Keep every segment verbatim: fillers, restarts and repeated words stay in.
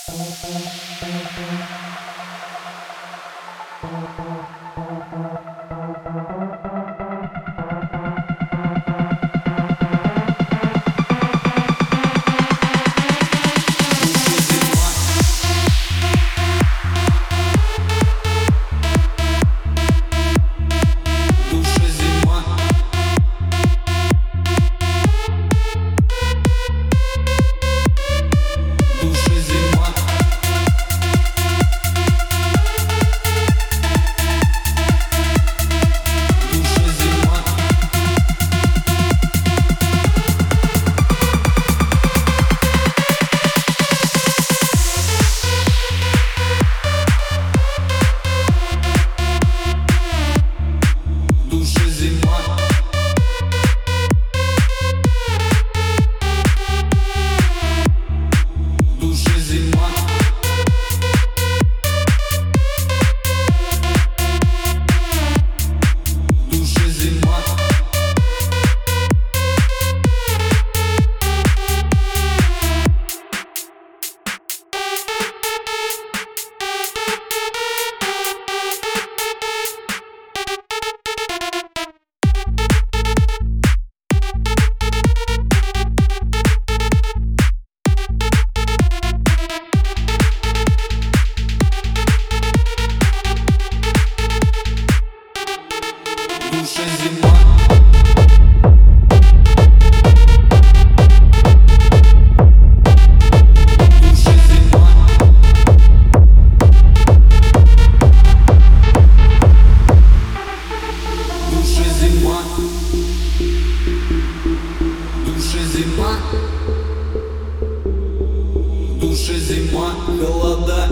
душе зима, холода.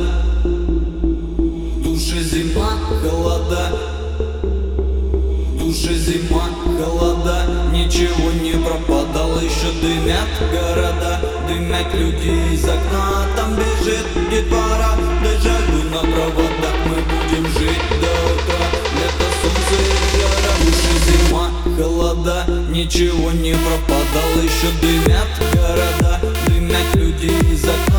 В душе зима, холода. В душе зима, холода. Ничего не пропадало, еще дымят города. Дымят люди из окна, там бежит детвора. Дежавю на проводах, мы будем жить до утра. Лето, солнце и жара. В душе зима, холода. Ничего не пропадало, еще дымят города. Дымят люди из окна.